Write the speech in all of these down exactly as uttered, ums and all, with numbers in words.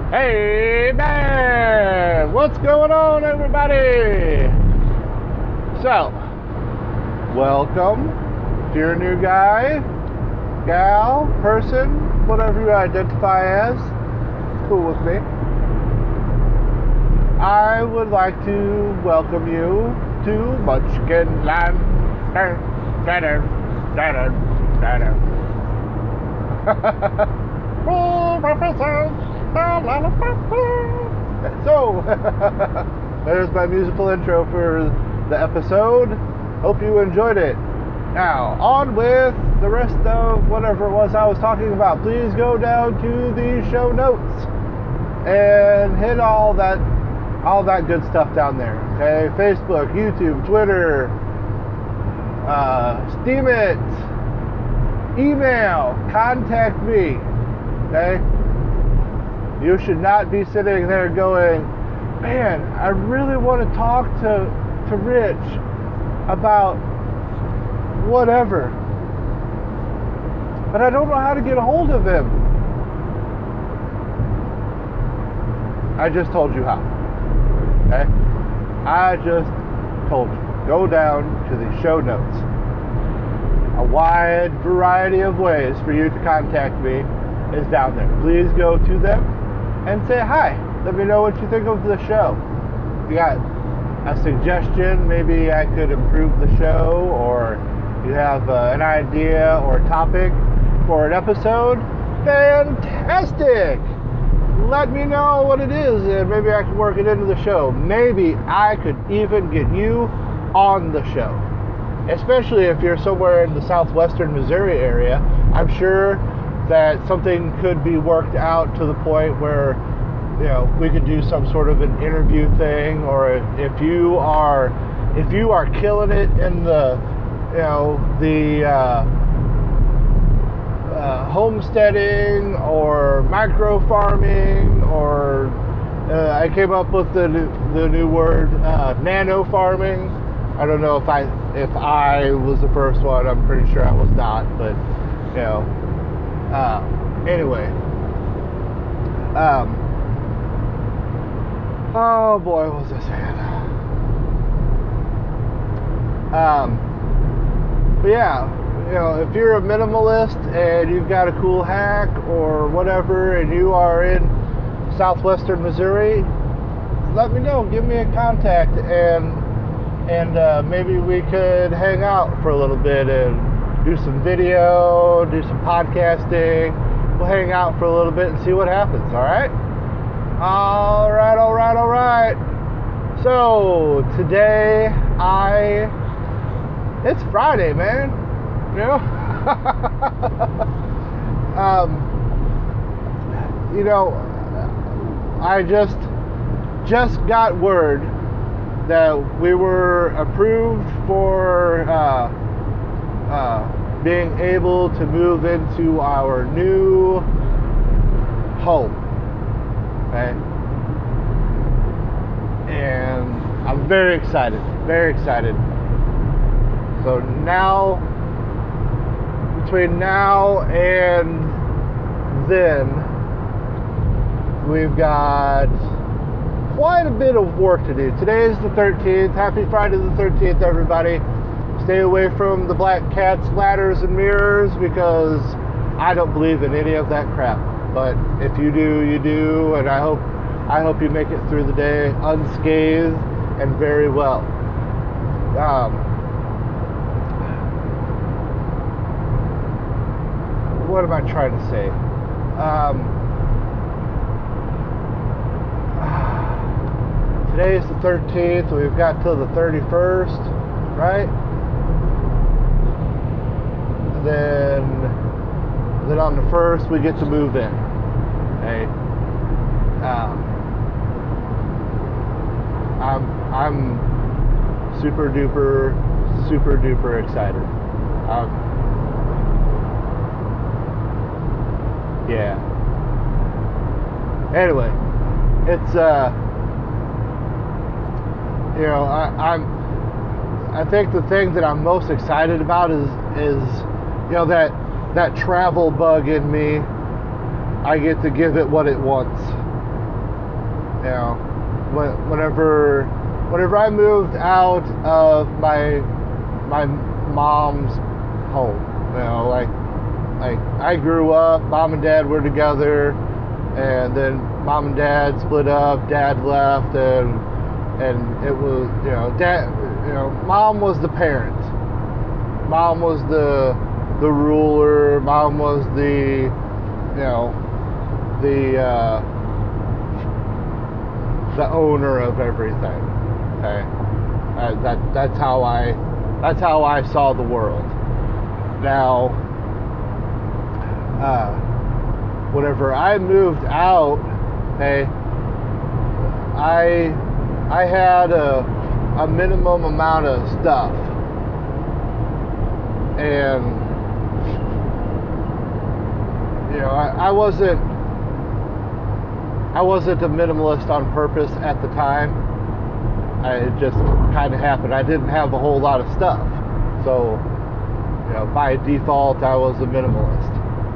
Hey man, what's going on, everybody? So, welcome. If you're a new guy, gal, person, whatever you identify as, cool with me. I would like to welcome you to Munchkin Land. So, there's my musical intro for the episode. Hope you enjoyed it. Now, on with the rest of whatever it was I was talking about. Please go down to the show notes and hit all that all that good stuff down there. Okay, Facebook, YouTube, Twitter, uh, Steemit, email, contact me. Okay, you should not be sitting there going, man, I really want to talk to to Rich about whatever, but I don't know how to get a hold of him. I just told you how. Okay? I just told you. Go down to the show notes. A wide variety of ways for you to contact me is down there. Please go to them and say hi. Let me know what you think of the show. If you got a suggestion, maybe I could improve the show, or you have uh, an idea or a topic for an episode, fantastic! Let me know what it is, and maybe I can work it into the show. Maybe I could even get you on the show, especially if you're somewhere in the southwestern Missouri area. I'm sure that something could be worked out to the point where, you know, we could do some sort of an interview thing, or if you are if you are killing it in the, you know, the uh, uh, homesteading or micro farming, or uh, I came up with the the new word uh, nano farming. I don't know if I if I was the first one. I'm pretty sure I was not, but you know. Uh, anyway, um, oh boy, what was I saying? Um, but yeah, you know, if you're a minimalist and you've got a cool hack or whatever, and you are in southwestern Missouri, let me know. Give me a contact, and and uh, maybe we could hang out for a little bit and do some video, do some podcasting. We'll hang out for a little bit and see what happens, all right? All right, all right, all right. So, today I... It's Friday, man. You know? um, you know, I just, just got word that we were approved for... Uh, Uh, being able to move into our new home, okay? And I'm very excited, very excited. So now, between now and then, we've got quite a bit of work to do. Today is the thirteenth. Happy Friday the thirteenth, everybody. Stay away from the black cats, ladders, and mirrors, because I don't believe in any of that crap. But if you do, you do, and I hope I hope you make it through the day unscathed and very well. Um, what am I trying to say? Um, today is the thirteenth. We've got till the thirty-first, right? Then, then on the first we get to move in. Okay. Um, I'm I'm super duper super duper excited. Um, yeah. Anyway, it's uh, you know, I, I'm I think the thing that I'm most excited about is is you know, that that travel bug in me. I get to give it what it wants. You know, when, whenever whenever I moved out of my my mom's home, you know, like like I grew up, mom and dad were together, and then mom and dad split up, dad left, and and it was, you know, dad, you know, mom was the parent, mom was the the ruler, mom was the, you know, the uh, the owner of everything. Okay, uh, that that's how I that's how I saw the world. Now, uh, whenever I moved out, okay, I I had a a minimum amount of stuff, and you know, I, I wasn't I wasn't a minimalist on purpose at the time. I, it just kind of happened. I didn't have a whole lot of stuff, so you know, by default, I was a minimalist.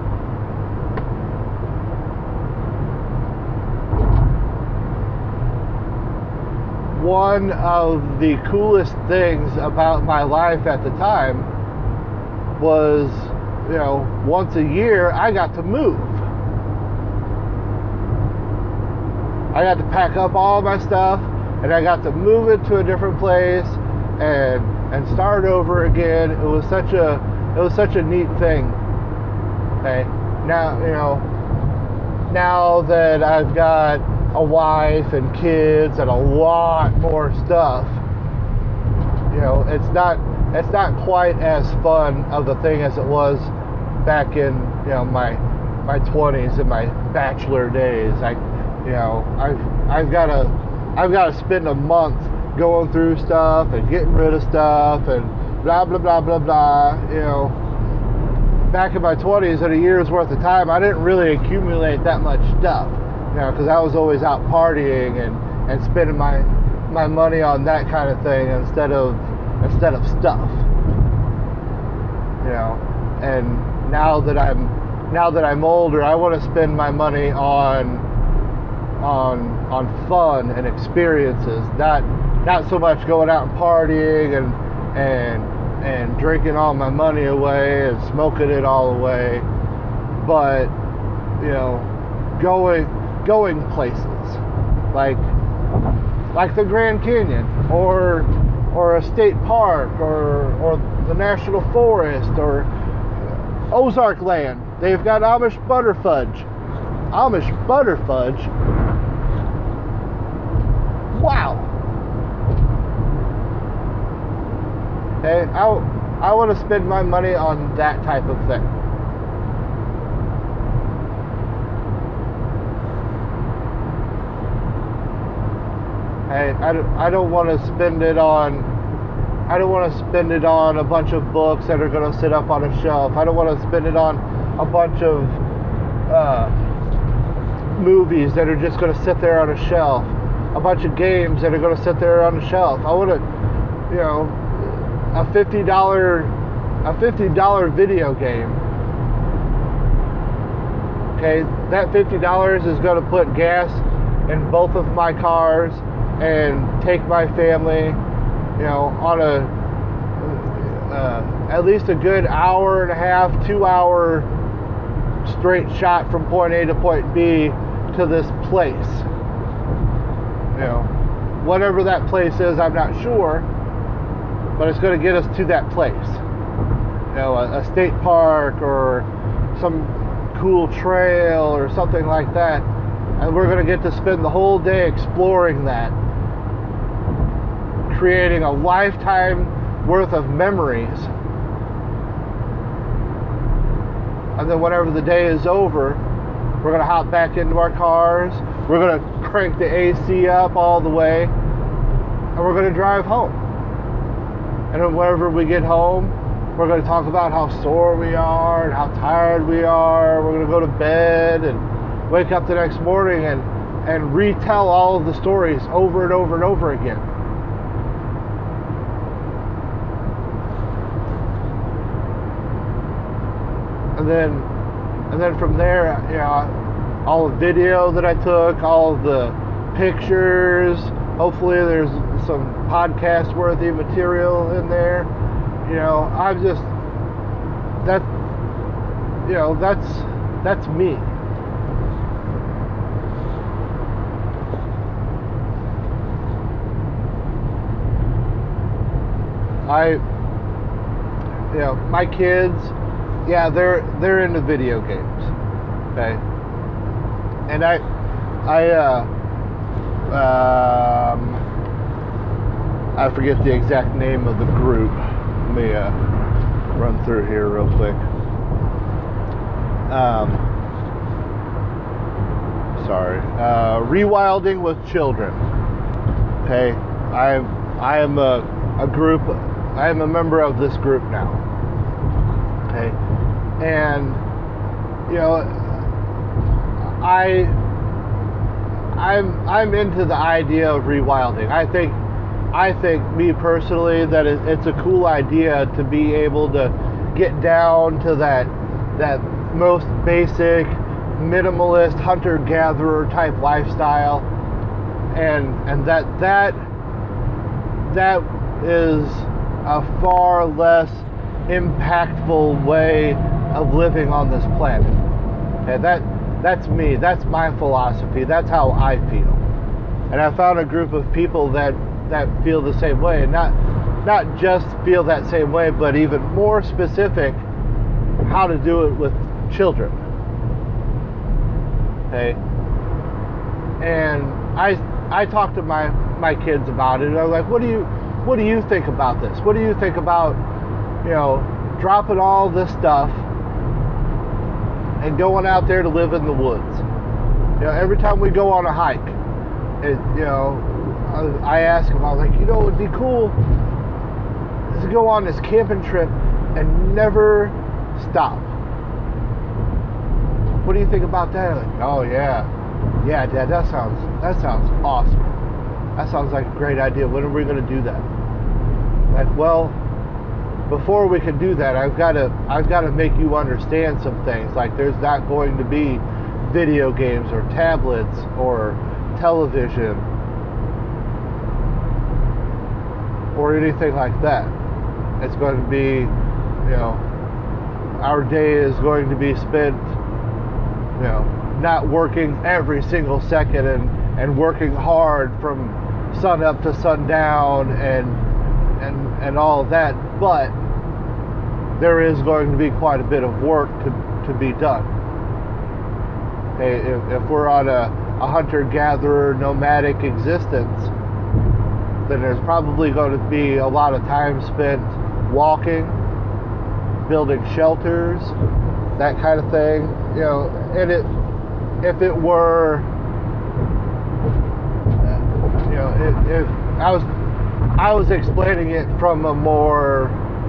One of the coolest things about my life at the time was, you know, once a year I got to move. I got to pack up all my stuff, and I got to move it to a different place and and start over again. It was such a it was such a neat thing. Okay, now you know. Now that I've got a wife and kids and a lot more stuff, you know, it's not it's not quite as fun of a thing as it was back in, you know, my my twenties and my bachelor days. I, you know, I've I've got to I've got to spend a month going through stuff and getting rid of stuff and blah blah blah blah blah. You know, back in my twenties, in a year's worth of time, I didn't really accumulate that much stuff. You know, because I was always out partying and, and spending my my money on that kind of thing instead of instead of stuff. You know, and now that I'm now that I'm older, I want to spend my money on on on fun and experiences, not not so much going out and partying and and and drinking all my money away and smoking it all away, but you know, going going places like like the Grand Canyon or or a state park or or the National Forest or Ozark Land. They've got Amish butterfudge. Amish butterfudge. Wow. Okay, I I want to spend my money on that type of thing. Hey, I, I don't want to spend it on I don't want to spend it on a bunch of books that are going to sit up on a shelf. I don't want to spend it on a bunch of uh, movies that are just going to sit there on a shelf. A bunch of games that are going to sit there on the shelf. I want to, you know, a fifty dollar a fifty dollar video game. Okay, that fifty dollars is going to put gas in both of my cars and take my family, you know, on a uh, at least a good hour and a half, two hour straight shot from point A to point B to this place. You know, whatever that place is, I'm not sure, but it's going to get us to that place. You know, a, a state park or some cool trail or something like that, and we're going to get to spend the whole day exploring that, creating a lifetime worth of memories. And then whenever the day is over, we're going to hop back into our cars, we're going to crank the A C up all the way, and we're going to drive home. And then whenever we get home, we're going to talk about how sore we are and how tired we are. We're going to go to bed and wake up the next morning and, and retell all of the stories over and over and over again. And then, and then from there, you know, all the video that I took, all of the pictures. Hopefully there's some podcast worthy material in there. You know, I'm just, that, you know, that's, that's me. I, you know, my kids, yeah, they're they're into video games, okay, and I, I, uh, um, I forget the exact name of the group. Let me uh, run through here real quick. Um, sorry, uh, Rewilding with Children. Okay, I I am a a group. I am a member of this group now. Okay, and you know, I I'm I'm into the idea of rewilding. I think I think me personally that it, it's a cool idea to be able to get down to that that most basic minimalist hunter-gatherer type lifestyle, and and that that that is a far less impactful way of living on this planet. Okay, that that's me. That's my philosophy. That's how I feel. And I found a group of people that that feel the same way, and not not just feel that same way, but even more specific, how to do it with children. Okay, and I I talked to my my kids about it, and I was like, what do you What do you think about this? What do you think about, you know, dropping all this stuff and going out there to live in the woods? You know, every time we go on a hike, it, you know, I ask them, I was like, you know, it would be cool to go on this camping trip and never stop. What do you think about that? Like, oh yeah, yeah, Dad, that sounds that sounds awesome. That sounds like a great idea. When are we going to do that? Like, well, before we can do that, I've got to I've got to make you understand some things. Like, there's not going to be video games or tablets or television or anything like that. It's going to be, you know, our day is going to be spent, you know, not working every single second and, and working hard from sun up to sundown and and and all of that, but there is going to be quite a bit of work to, to be done. Okay, if, if we're on a, a hunter-gatherer nomadic existence, then there's probably going to be a lot of time spent walking, building shelters, that kind of thing. You know, and it if it were, you know, if, if I was I was explaining it from a more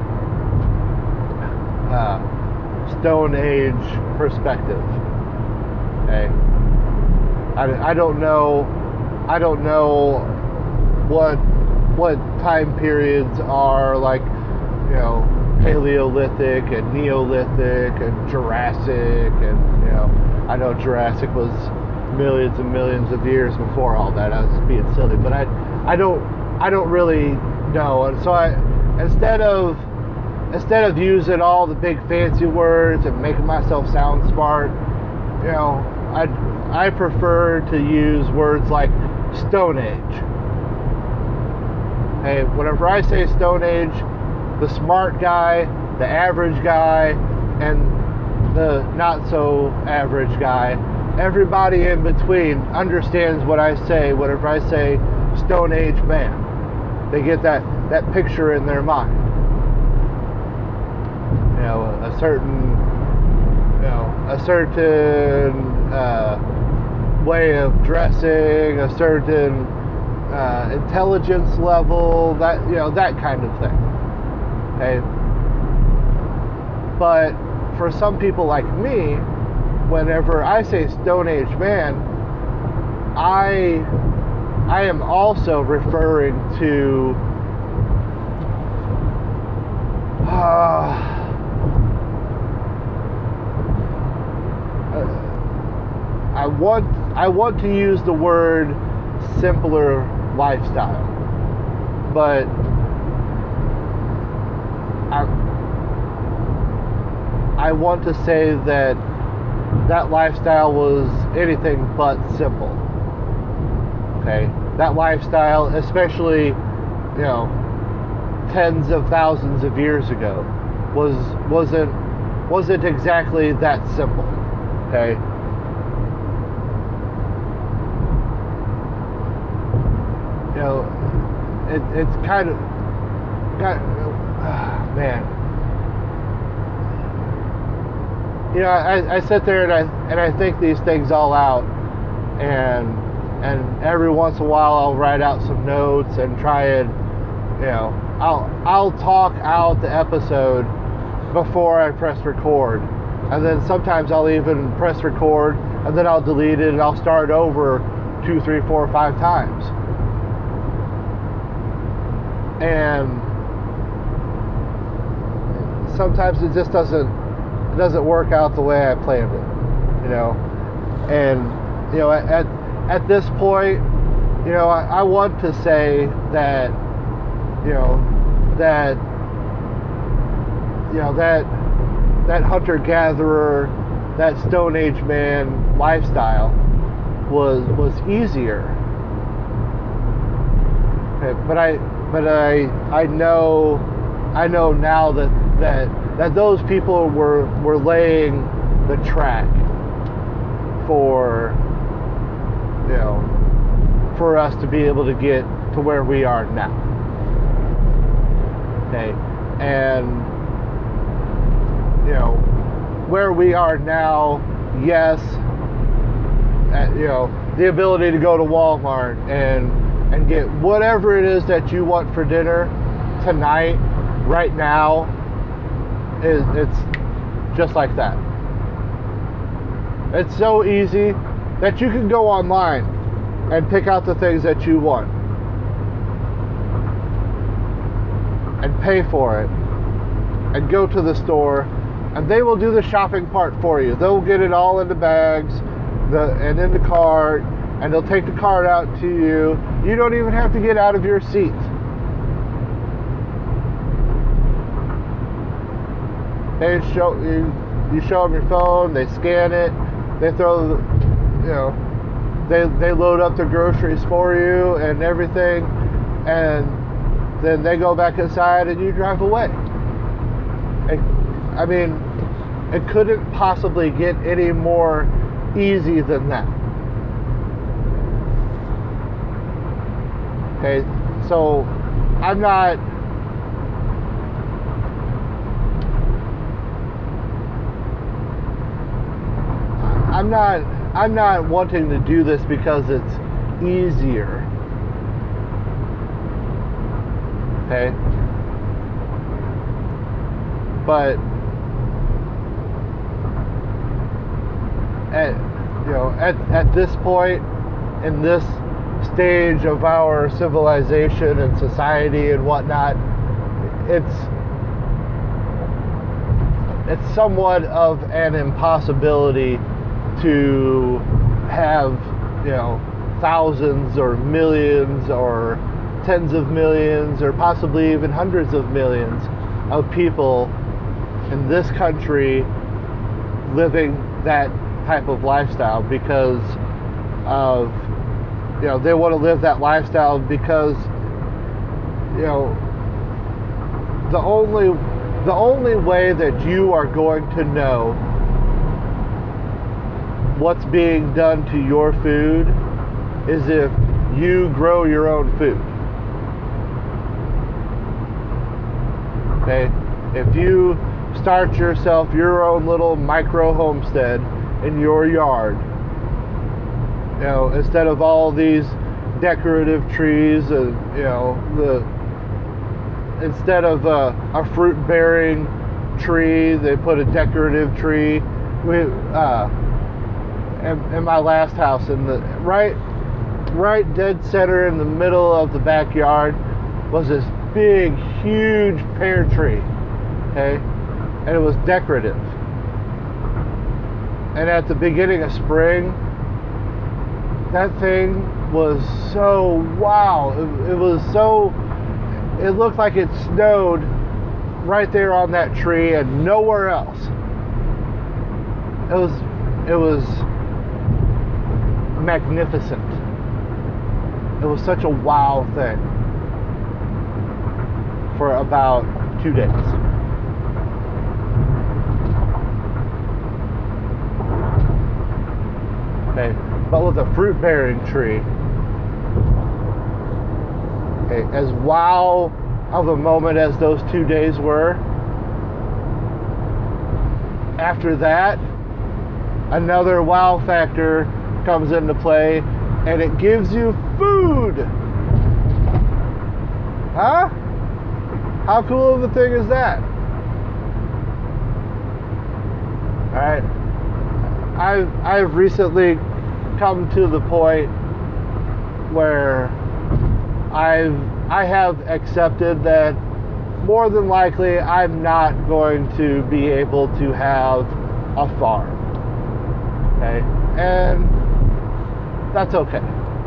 uh, Stone Age perspective. Okay, I, I don't know I don't know what what time periods are, like, you know, Paleolithic and Neolithic and Jurassic, and, you know, I know Jurassic was millions and millions of years before all that. I was being silly, but I I don't I don't really know. And so I instead of instead of using all the big fancy words and making myself sound smart, you know, I I prefer to use words like Stone Age. Hey, whenever I say Stone Age, the smart guy, the average guy, and the not so average guy, everybody in between understands what I say whenever I say Stone Age man. They get that, that picture in their mind. You know, a certain, you know, a certain uh, way of dressing, a certain uh, intelligence level, that, you know, that kind of thing. Okay. But for some people like me, whenever I say Stone Age man, I I am also referring to uh, I want I want to use the word simpler lifestyle. But I, I want to say that that lifestyle was anything but simple. Okay, that lifestyle, especially, you know, tens of thousands of years ago, was wasn't wasn't exactly that simple. Okay. You know, it, it's kind of, got, uh, man. You know, I, I sit there and I and I think these things all out, and and every once in a while I'll write out some notes and try and, you know, I'll I'll talk out the episode before I press record, and then sometimes I'll even press record and then I'll delete it and I'll start over two, three, four, five times. And sometimes it just doesn't it doesn't work out the way I planned it, you know. And you know, at at this point, you know, I, I want to say that, you know, that you know that that hunter-gatherer, that Stone Age man lifestyle was was easier. Okay, but I but I I know I know now that that that those people were were laying the track for, you know, for us to be able to get to where we are now. Okay, and you know, where we are now, yes, uh, you know, the ability to go to Walmart and and get whatever it is that you want for dinner tonight, right now, is it's just like that. It's so easy that you can go online and pick out the things that you want and pay for it and go to the store, and they will do the shopping part for you. They'll get it all into bags the, and in the cart, and they'll take the cart out to you. You don't even have to get out of your seat. They show you, you show them your phone, they scan it, they throw, the, you know, they they load up the groceries for you and everything, and then they go back inside and you drive away. It, I mean, it couldn't possibly get any more easy than that. Okay, so I'm not I'm not I'm not wanting to do this because it's easier. Okay? But at you know at, at this point in this stage of our civilization and society and whatnot, it's it's somewhat of an impossibility to have, you know, thousands or millions or tens of millions or possibly even hundreds of millions of people in this country living that type of lifestyle because of, you know, they want to live that lifestyle because, you know, the only the only way that you are going to know what's being done to your food is if you grow your own food. Okay? If you start yourself your own little micro homestead in your yard, you know, instead of all these decorative trees and, you know, the instead of a, a fruit-bearing tree, they put a decorative tree. We, uh, in, in my last house, in the right, right dead center in the middle of the backyard, was this big, huge pear tree. Okay, and it was decorative. And at the beginning of spring, that thing was so wow. It, it was so, it looked like it snowed right there on that tree and nowhere else. It was, it was magnificent. It was such a wow thing for about two days. Okay, but with a fruit-bearing tree, okay, as wow of a moment as those two days were, after that, another wow factor comes into play, and it gives you food. Huh? How cool of a thing is that? All right. I've, I've recently come to the point where I've, I have accepted that more than likely I'm not going to be able to have a farm. Okay? And that's okay.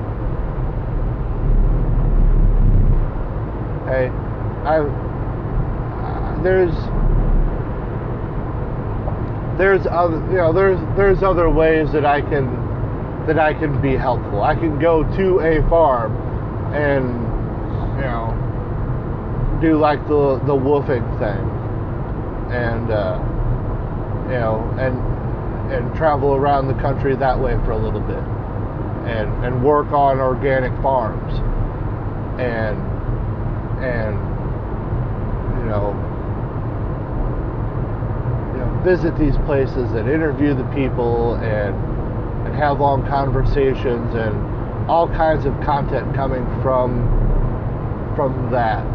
Okay? I, uh, there's There's other, you know, there's there's other ways that I can that I can be helpful. I can go to a farm and, you know, do like the the woofing thing, and uh, you know, and and travel around the country that way for a little bit, and and work on organic farms, and and you know. visit these places and interview the people and and have long conversations and all kinds of content coming from from that.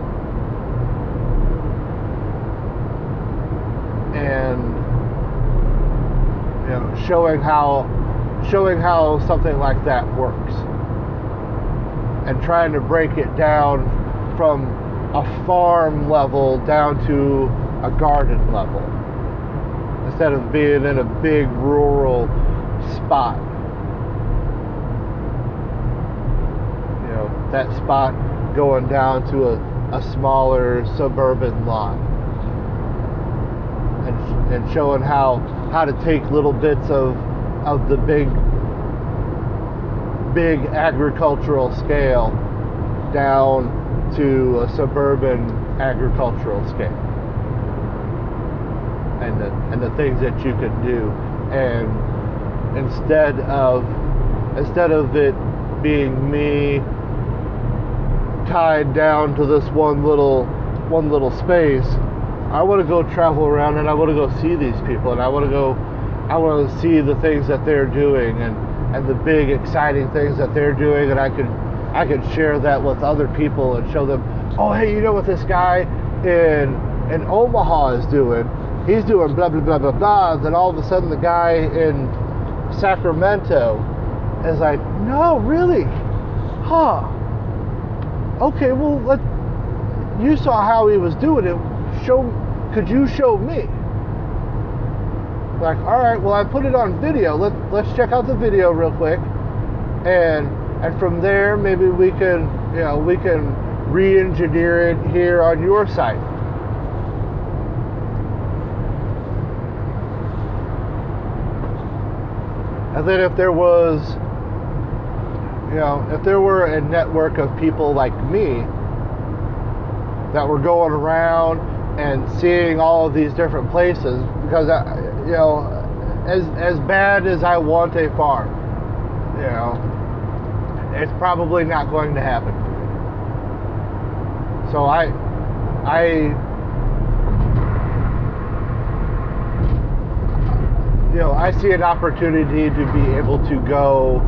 And you know, showing how showing how something like that works. And trying to break it down from a farm level down to a garden level, instead of being in a big rural spot. You know, that spot going down to a, a smaller suburban lot. And, and showing how how to take little bits of of the big big agricultural scale down to a suburban agricultural scale. And the, and the things that you can do, and instead of instead of it being me tied down to this one little one little space, I want to go travel around and I want to go see these people, and I want to go I want to see the things that they're doing, and and the big exciting things that they're doing, and I could I could share that with other people and show them, oh hey, you know what this guy in in Omaha is doing? He's doing blah, blah, blah, blah, blah. Then all of a sudden the guy in Sacramento is like, no, really? Huh. Okay, well, let, you saw how he was doing it. Show, could you show me? Like, all right, well, I put it on video. Let, let's check out the video real quick. And, and from there, maybe we can, you know, we can re-engineer it here on your site. And then if there was, you know, if there were a network of people like me that were going around and seeing all of these different places, because, I, you know, as as bad as I want a farm, you know, it's probably not going to happen. So I, I, you know, I see an opportunity to be able to go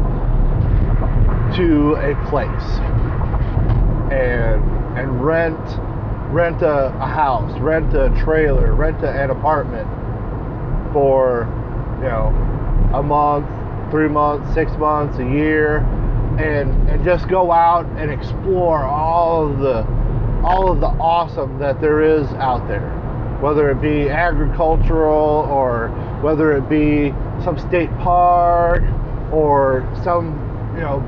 to a place and and rent rent a, a house, rent a trailer, rent a, an apartment for, you know, a month, three months, six months, a year, and and just go out and explore all of the all of the awesome that there is out there, whether it be agricultural or whether it be some state park or some you know,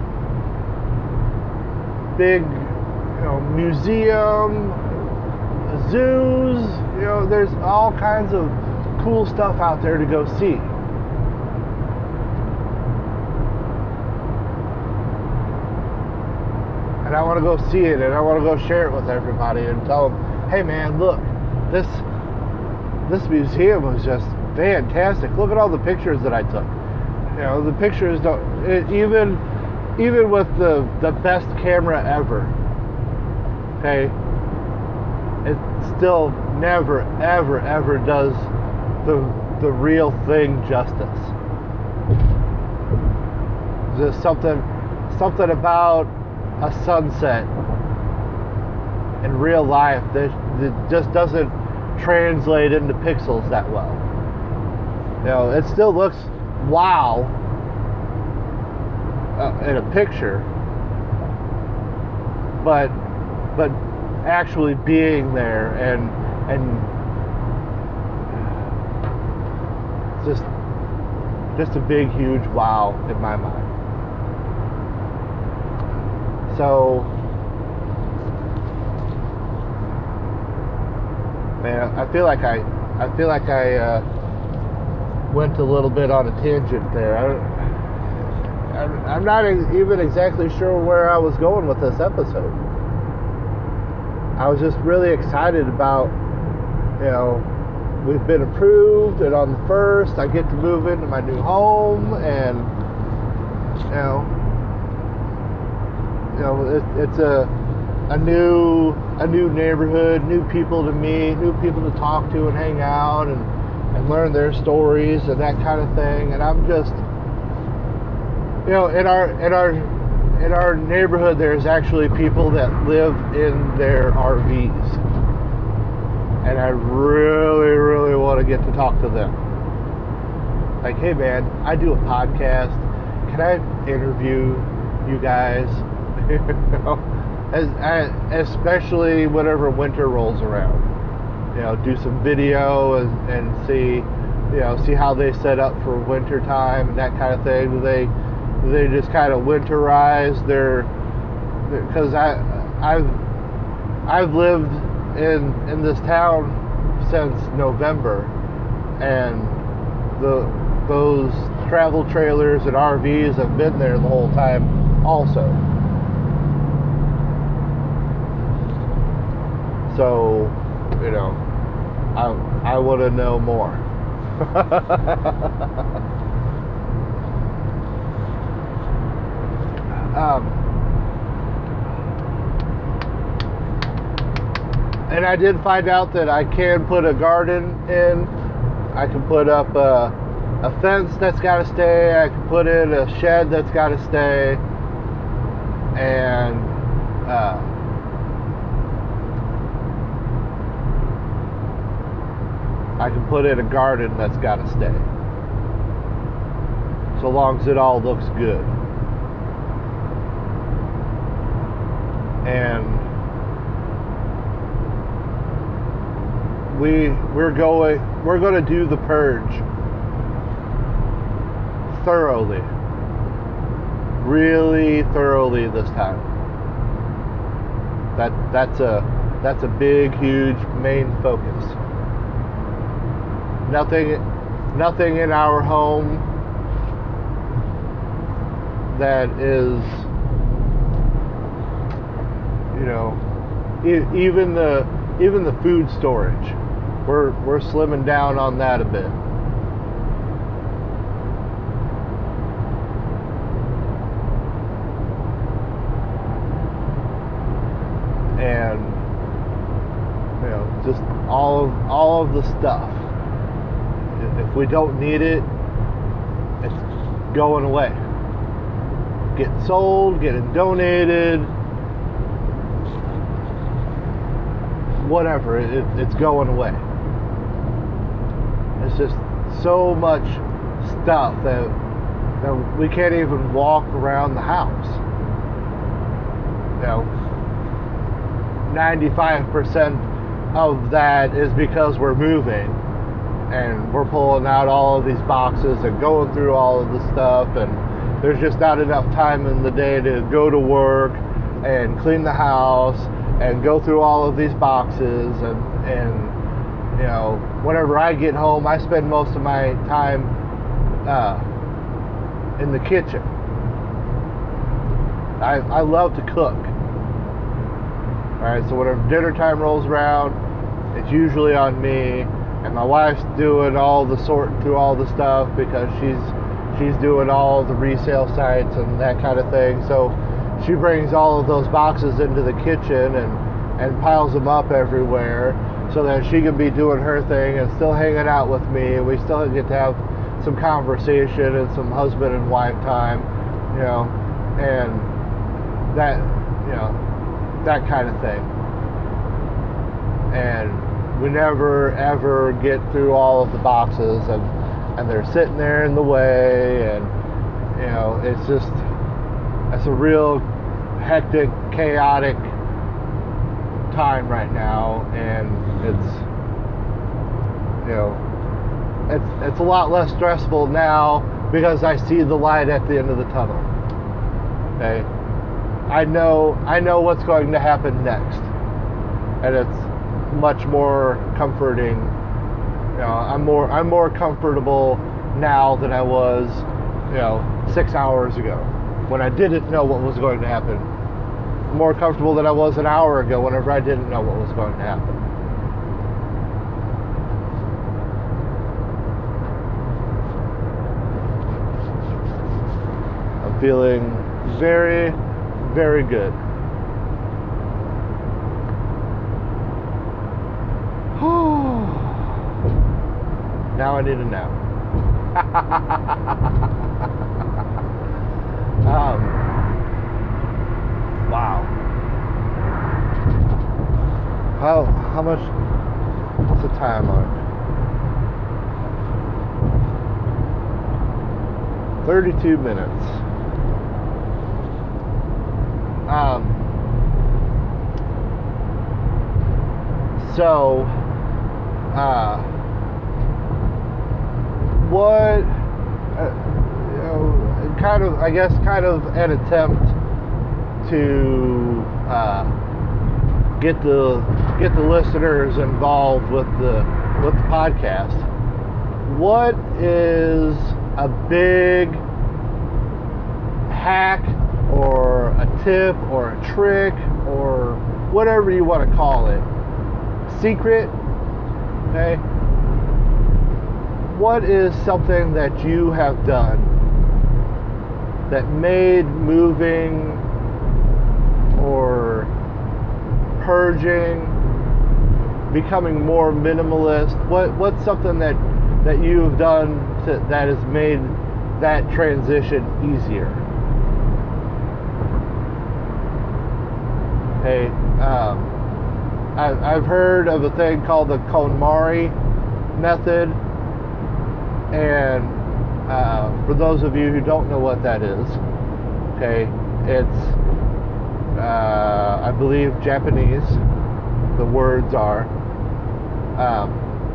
big, you know, museum, zoos, you know, there's all kinds of cool stuff out there to go see. And I want to go see it, and I want to go share it with everybody and tell them, hey man, look, this this museum was just fantastic. Look at all the pictures that I took. You know, the pictures don't, it, even even with the the best camera ever, okay, it still never ever ever does the the real thing justice. There's something something about a sunset in real life that, that just doesn't translate into pixels that well. You know, it still looks wow uh, in a picture, but but actually being there and and just just a big huge wow in my mind. So, man, I feel like I, I feel like I uh, went a little bit on a tangent there. I, I'm not even exactly sure where I was going with this episode. I was just really excited about, you know, we've been approved, and on the first, I get to move into my new home, and, you know, You know, it, it's a a new a new neighborhood, new people to meet, new people to talk to and hang out and, and learn their stories and that kind of thing. And I'm just, you know, in our in our in our neighborhood, there's actually people that live in their R Vs, and I really, really want to get to talk to them. Like, hey man, I do a podcast. Can I interview you guys? You know, as, as, especially whenever winter rolls around, you know, do some video and, and see, you know, see how they set up for winter time and that kind of thing. Do they, do they just kind of winterize their? Because I, I've, I've lived in in this town since November, and the those travel trailers and R Vs have been there the whole time, also. So, you know, I I want to know more. um, and I did find out that I can put a garden in. I can put up a, a fence that's got to stay. I can put in a shed that's got to stay. And uh, I can put in a garden that's got to stay, so long as it all looks good. And we we're going we're going to do the purge thoroughly, really thoroughly this time. That that's a that's a big, huge main focus. Nothing, nothing in our home that is, you know, e- even the even the food storage, we're we're slimming down on that a bit. And, you know, just all of all of the stuff. If we don't need it, it's going away. Getting sold, getting donated, whatever, it, it's going away. It's just so much stuff that, that we can't even walk around the house. You know, ninety-five percent of that is because we're moving. And we're pulling out all of these boxes and going through all of the stuff and, there's just not enough time in the day to go to work and clean the house and go through all of these boxes, and and you know, whenever I get home, I spend most of my time uh, in the kitchen. I, I love to cook. Alright, so whenever dinner time rolls around, it's usually on me, and my wife's doing all the sorting through all the stuff because she's she's doing all the resale sites and that kind of thing. So she brings all of those boxes into the kitchen and, and piles them up everywhere so that she can be doing her thing and still hanging out with me, and we still get to have some conversation and some husband and wife time, you know, and that, you know, that kind of thing. And we never ever get through all of the boxes, and and they're sitting there in the way, and you know, it's just, it's a real hectic, chaotic time right now, and it's, you know, it's it's a lot less stressful now because I see the light at the end of the tunnel. Okay, I know I know what's going to happen next, and it's much more comforting. You know, I'm more I'm more comfortable now than I was, you know, six hours ago when I didn't know what was going to happen. More comfortable than I was an hour ago whenever I didn't know what was going to happen. I'm feeling very, very good. Now I need a nap. um, wow. How how much? What's the time on it? Thirty-two minutes. Um. So. Uh. What, uh, you know, kind of, I guess, kind of an attempt to uh, get the get the listeners involved with the with the podcast. What is a big hack or a tip or a trick or whatever you want to call it, secret? Okay. What is something that you have done that made moving or purging, becoming more minimalist? What what's something that that you've done to, that has made that transition easier? Hey, um, I, I've heard of a thing called the KonMari method. And uh, for those of you who don't know what that is, okay, it's, uh, I believe, Japanese. The words are, um,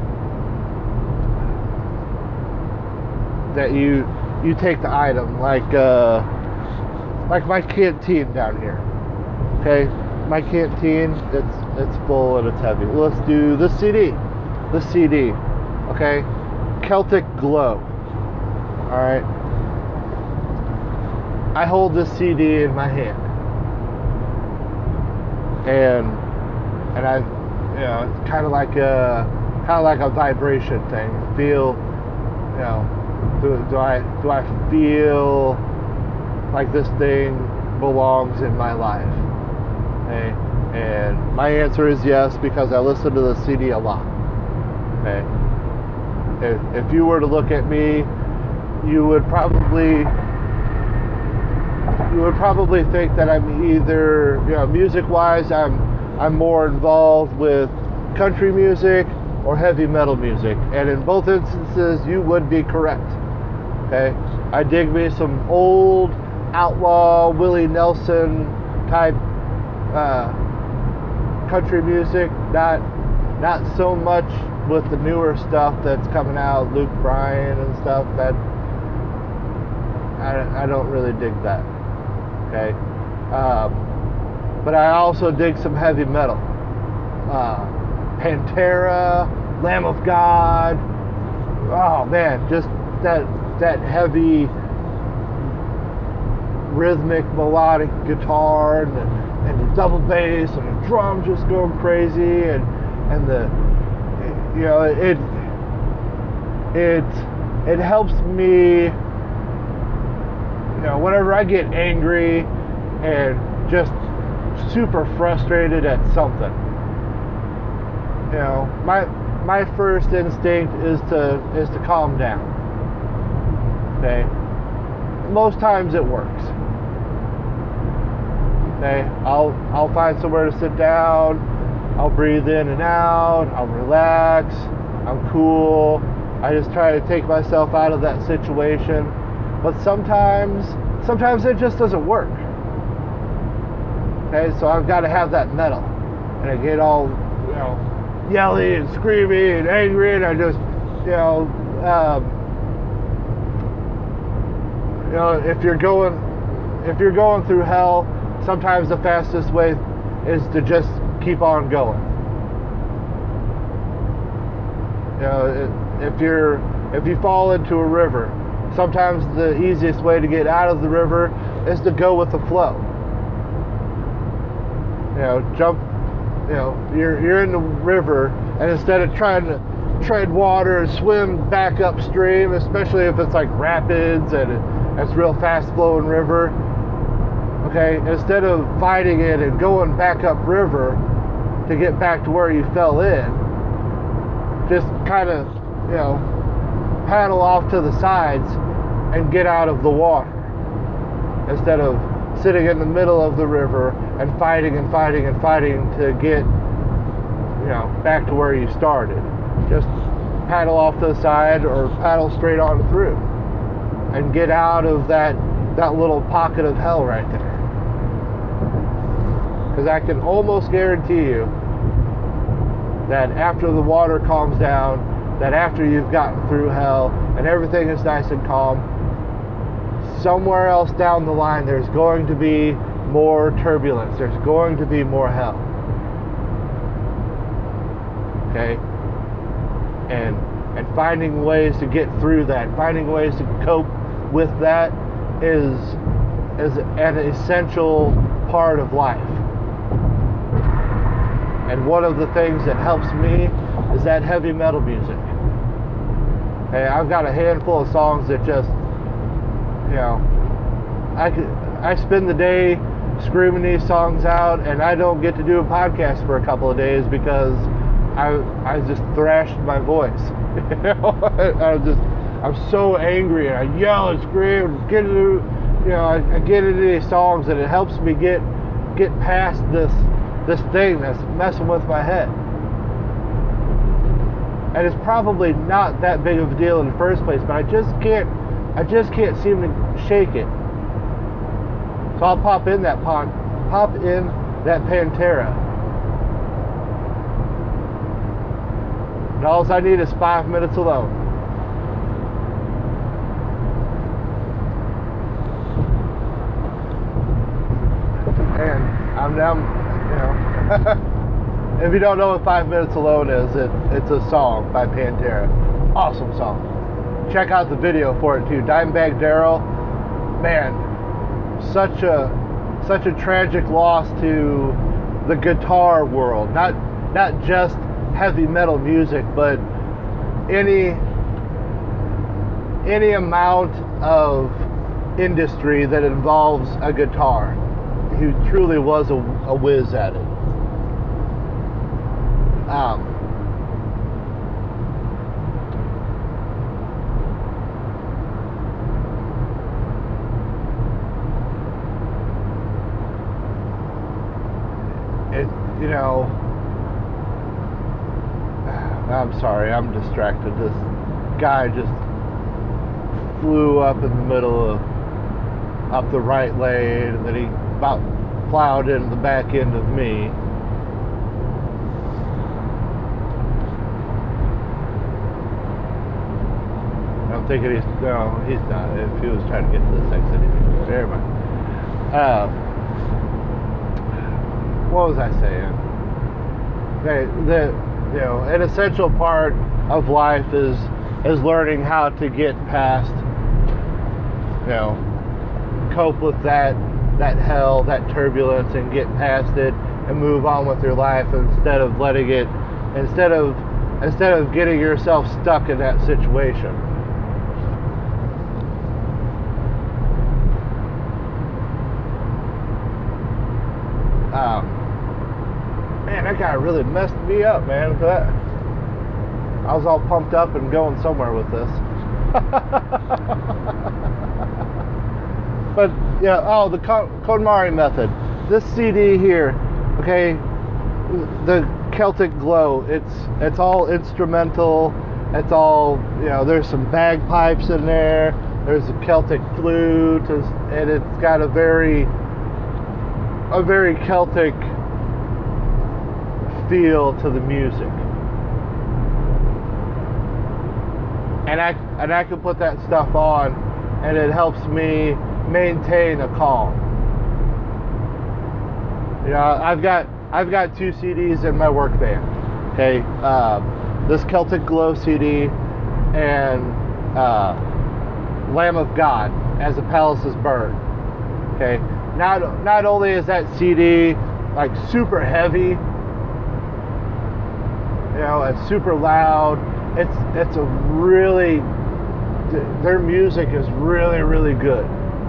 that you you take the item, like uh, like my canteen down here. Okay, my canteen, it's it's full and it's heavy. Let's do the C D, the C D. Okay. Celtic Glow. Alright. I hold this C D in my hand. And and I, you know, it's kind of like a kind of like a vibration thing. Feel, you know, do, do I do I feel like this thing belongs in my life? Okay. And my answer is yes, because I listen to the C D a lot. Okay. If, if you were to look at me, you would probably you would probably think that I'm either, you know, music-wise, I'm I'm more involved with country music or heavy metal music, and in both instances, you would be correct. Okay, I dig me some old outlaw Willie Nelson type uh, country music, not not so much with the newer stuff that's coming out, Luke Bryan and stuff. That I, I don't really dig that. Okay, um, but I also dig some heavy metal. Uh, Pantera, Lamb of God. Oh man, just that that heavy rhythmic melodic guitar and the, and the double bass and the drums just going crazy and and the you know it it it helps me, you know, whenever I get angry and just super frustrated at something, you know, my my first instinct is to is to calm down. Okay, most times it works. Okay, I'll I'll find somewhere to sit down. I'll breathe in and out. I'll relax. I'm cool. I just try to take myself out of that situation. But sometimes, sometimes it just doesn't work. Okay, so I've got to have that metal, and I get all, you know, yelly and screamy and angry, and I just, you know, um, you know, if you're going, if you're going through hell, sometimes the fastest way is to just keep on going. You know, if you're, if you fall into a river, sometimes the easiest way to get out of the river is to go with the flow. You know, jump, you know, you're, you're in the river, and instead of trying to tread water and swim back upstream, especially if it's like rapids and it's real fast flowing river, okay, instead of fighting it and going back up river to get back to where you fell in, just kind of, you know, paddle off to the sides and get out of the water, instead of sitting in the middle of the river and fighting and fighting and fighting to get, you know, back to where you started. Just paddle off to the side or paddle straight on through and get out of that that little pocket of hell right there. Because I can almost guarantee you that after the water calms down, that after you've gotten through hell and everything is nice and calm, somewhere else down the line there's going to be more turbulence, there's going to be more hell. Okay? And and finding ways to get through that, finding ways to cope with that is is an essential part of life. And one of the things that helps me is that heavy metal music. Hey, I've got a handful of songs that just, you know, I could, I spend the day screaming these songs out, and I don't get to do a podcast for a couple of days because I I just thrashed my voice. You know, I, I just I'm so angry, and I yell and scream and get into, you know, I, I get into these songs, and it helps me get get past this this thing that's messing with my head. And it's probably not that big of a deal in the first place, but I just can't I just can't seem to shake it. So I'll pop in that pop, pop in that Pantera. And all I need is five minutes alone. And I'm now, you know, if you don't know what Five Minutes Alone is, it, it's a song by Pantera. Awesome song. Check out the video for it too. Dimebag Darrell, man, such a such a tragic loss to the guitar world. Not not just heavy metal music, but any any amount of industry that involves a guitar. He truly was a, a whiz at it. Um, it, you know, I'm sorry, I'm distracted. This guy just flew up in the middle of, up the right lane, and then he about plowed into the back end of me. thinking he's no, he's not. If he was trying to get to the sex anyway, never mind. Uh, what was I saying? Okay, the you know, an essential part of life is is learning how to get past, you know, cope with that that hell, that turbulence, and get past it and move on with your life instead of letting it, instead of instead of getting yourself stuck in that situation. Um, man, that guy really messed me up, man. That, I was all pumped up and going somewhere with this. But yeah, oh, the KonMari method. This C D here, okay, the Celtic Glow. It's it's all instrumental. It's all, you know. There's some bagpipes in there. There's a Celtic flute, and it's got a very a very Celtic feel to the music. And I and I can put that stuff on, and it helps me maintain a calm. You know, I've got I've got two C Ds in my work van. Okay, uh, this Celtic Glow C D and uh, Lamb of God as a Palace's Burn. Okay, not not only is that C D like super heavy, you know, and super loud. It's it's a really, their music is really really good.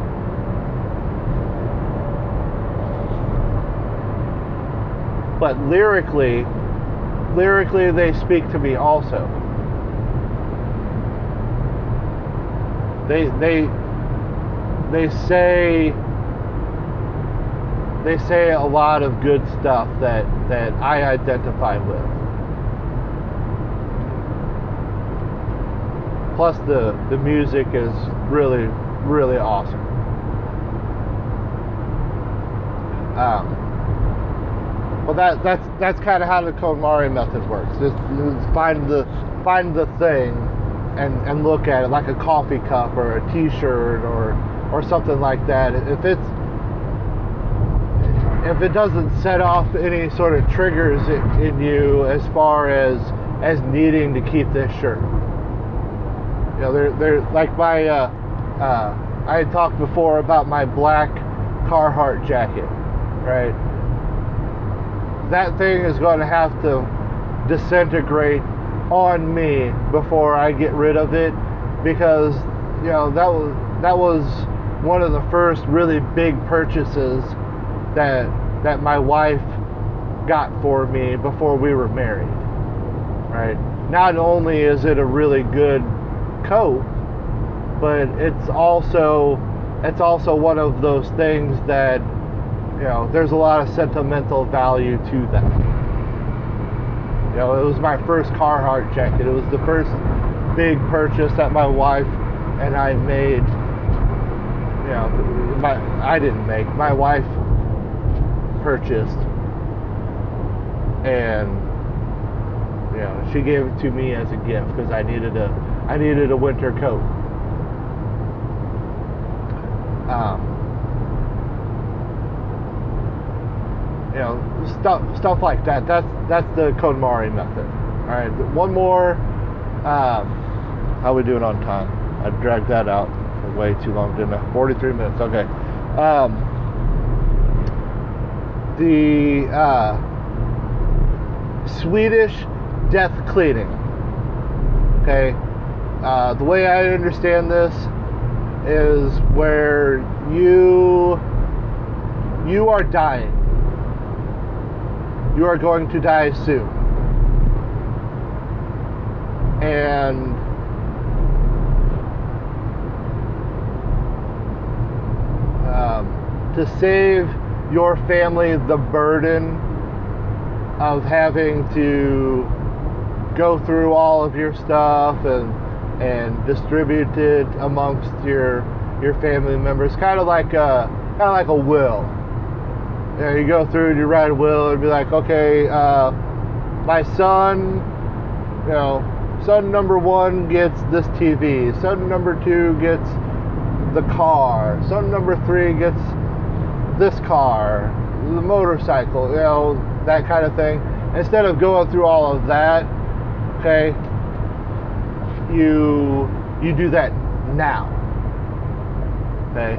But lyrically, lyrically they speak to me also. They they they say they say a lot of good stuff that that I identify with. Plus the, the music is really, really awesome. Um, well, that that's that's kind of how the KonMari method works. Just, just find the find the thing and, and look at it like a coffee cup or a T-shirt or or something like that. If it's if it doesn't set off any sort of triggers in, in you as far as as needing to keep this shirt. You know, they're, they're like my, uh, uh, I had talked before about my black Carhartt jacket, right? That thing is going to have to disintegrate on me before I get rid of it, because, you know, that was, that was one of the first really big purchases that, that my wife got for me before we were married, right? Not only is it a really good coat, but it's also it's also one of those things that, you know, there's a lot of sentimental value to that. You know, it was my first Carhartt jacket. It was the first big purchase that my wife and I made. You know, my I didn't make. My wife purchased, and you know, she gave it to me as a gift because I needed a I needed a winter coat. Um, you know, stuff stuff like that. That's that's the KonMari method. All right, one more. Um, how are we doing on time? I dragged that out for way too long, didn't I? forty-three minutes. Okay. Um, the uh, Swedish death cleaning. Okay. Uh, the way I understand this is where you you are dying. You are going to die soon. And um, to save your family the burden of having to go through all of your stuff and and distribute it amongst your your family members, kind of like a kind of like a will. You know, you go through and you write a will and be like, okay, uh, my son, you know, son number one gets this T V, son number two gets the car, son number three gets this car, the motorcycle, you know, that kind of thing. Instead of going through all of that, okay, you you do that now, okay,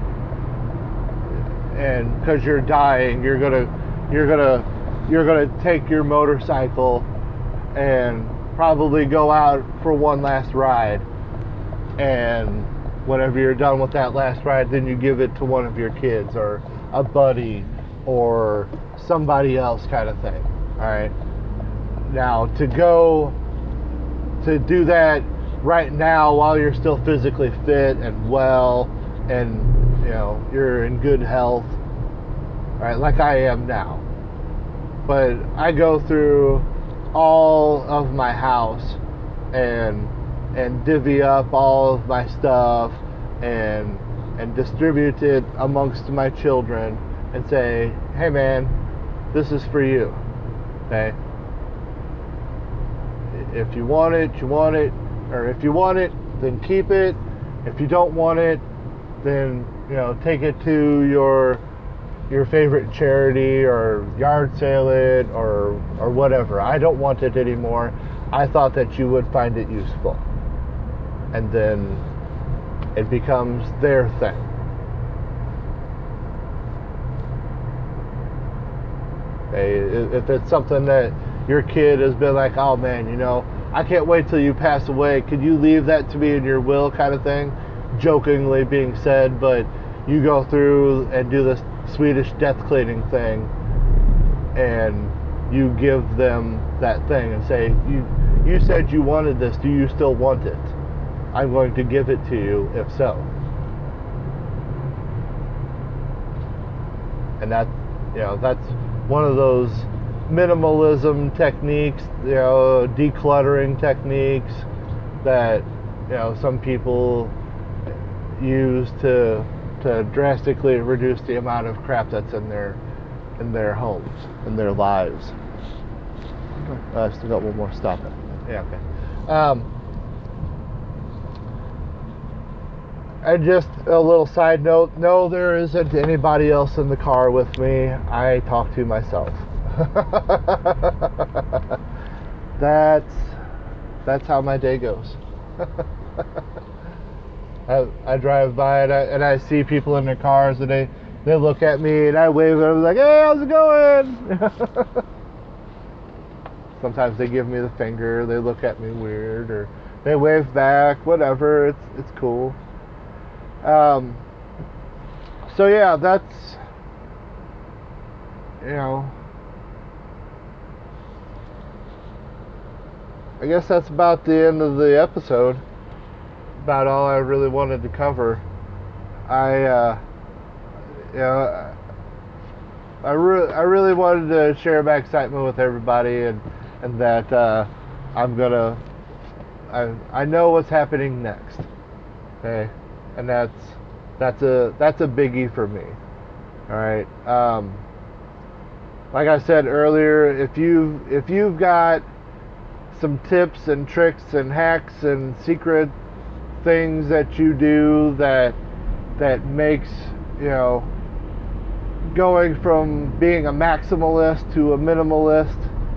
and because you're dying, you're gonna you're gonna you're gonna take your motorcycle and probably go out for one last ride, and whenever you're done with that last ride, then you give it to one of your kids or a buddy or somebody else, kind of thing. All right, now to go to do that right now while you're still physically fit and well, and you know you're in good health, all right, like I am now. But I go through all of my house and and divvy up all of my stuff and and distribute it amongst my children and say, hey man, this is for you, okay? If you want it, you want it, or if you want it, then keep it. If you don't want it, then you know take it to your your favorite charity or yard sale it or or whatever. I don't want it anymore. I thought that you would find it useful. And then it becomes their thing. Okay, if it's something that your kid has been like, oh man, you know, I can't wait till you pass away, could you leave that to me in your will, kind of thing, jokingly being said, but you go through and do this Swedish death cleaning thing and you give them that thing and say, you you said you wanted this, do you still want it? I'm going to give it to you if so. And that, you know, that's one of those minimalism techniques, you know, decluttering techniques that, you know, some people use to to drastically reduce the amount of crap that's in their in their homes, in their lives. I uh, still got one more. Stop it. Yeah, okay. Um, and just a little side note, no, there isn't anybody else in the car with me. I talk to myself. that's that's how my day goes. I, I drive by and I, and I see people in their cars and they, they look at me and I wave and I'm like, hey, how's it going? Sometimes they give me the finger, they look at me weird, or they wave back, whatever, it's it's cool. Um, so yeah, that's, you know, I guess that's about the end of the episode. About all I really wanted to cover. I, uh, you know, I, re- I really wanted to share my excitement with everybody, and and that uh, I'm gonna, I I know what's happening next, okay, and that's that's a that's a biggie for me. All right. Um, like I said earlier, if you if you've got some tips and tricks and hacks and secret things that you do that that makes, you know, going from being a maximalist to a minimalist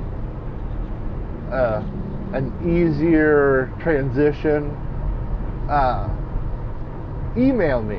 uh, an easier transition, uh, email me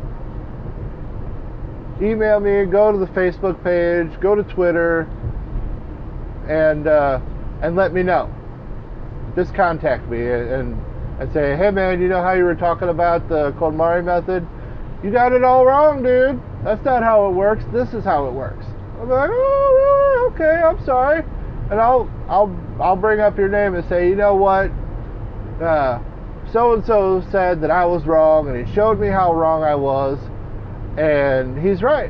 email me go to the Facebook page, go to Twitter, and uh, and let me know. Just contact me and and say, hey man, you know how you were talking about the KonMari method? You got it all wrong, dude. That's not how it works. This is how it works. I'm like, oh, really? Okay, I'm sorry. And I'll I'll I'll bring up your name and say, you know what? Uh, so and so said that I was wrong, and he showed me how wrong I was, and he's right.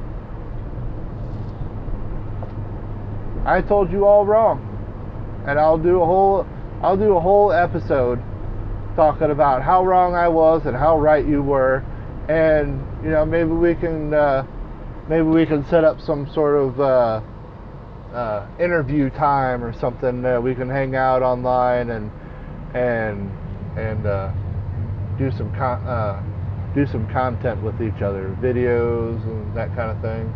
I told you all wrong, and I'll do a whole I'll do a whole episode talking about how wrong I was and how right you were, and you know maybe we can uh, maybe we can set up some sort of uh, uh, interview time or something that we can hang out online and and and uh, do some con- uh, do some content with each other, videos and that kind of thing.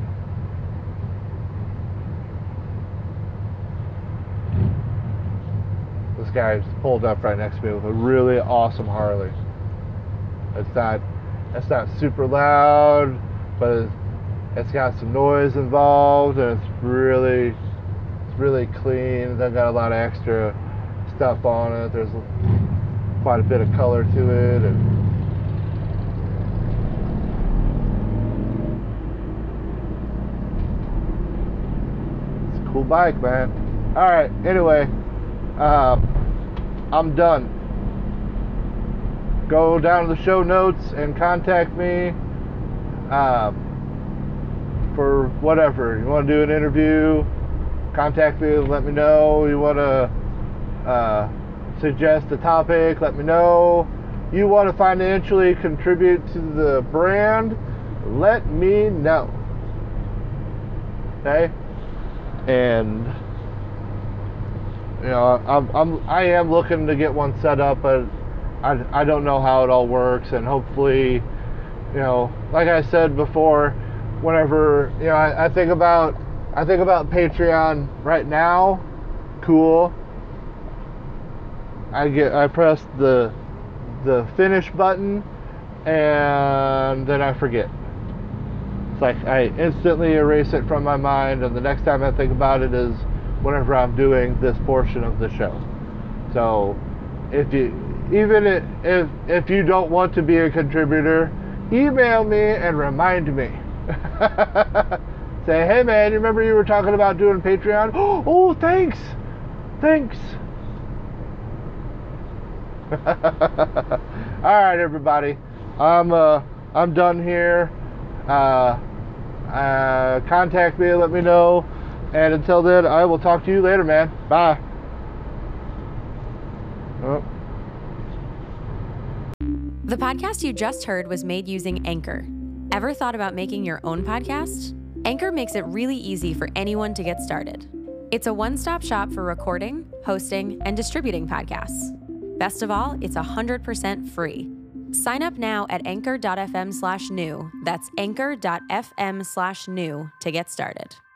This guy's pulled up right next to me with a really awesome Harley. It's not it's not super loud, but it's, it's got some noise involved, and it's really it's really clean. They've got a lot of extra stuff on it. There's quite a bit of color to it, and it's a cool bike, man. All right. Anyway, uh, I'm done. Go down to the show notes and contact me uh, for whatever. You want to do an interview, contact me, let me know. You want to uh, suggest a topic, let me know. You want to financially contribute to the brand, let me know. Okay? And you know, I'm, I'm I am looking to get one set up, but I, I don't know how it all works, and hopefully, you know, like I said before, whenever, you know, I, I think about I think about Patreon right now, cool. I get I press the the finish button, and then I forget. It's like I instantly erase it from my mind, and the next time I think about it is whenever I'm doing this portion of the show. So if you even if if you don't want to be a contributor, email me and remind me. Say, hey man, you remember you were talking about doing Patreon? Oh, thanks, thanks. All right, everybody, I'm uh I'm done here. Uh, uh, contact me, let me know, and until then, I will talk to you later, man. Bye. Oh. The podcast you just heard was made using Anchor. Ever thought about making your own podcast? Anchor makes it really easy for anyone to get started. It's a one-stop shop for recording, hosting, and distributing podcasts. Best of all, it's one hundred percent free. Sign up now at anchor.fm slash new. That's anchor.fm slash new to get started.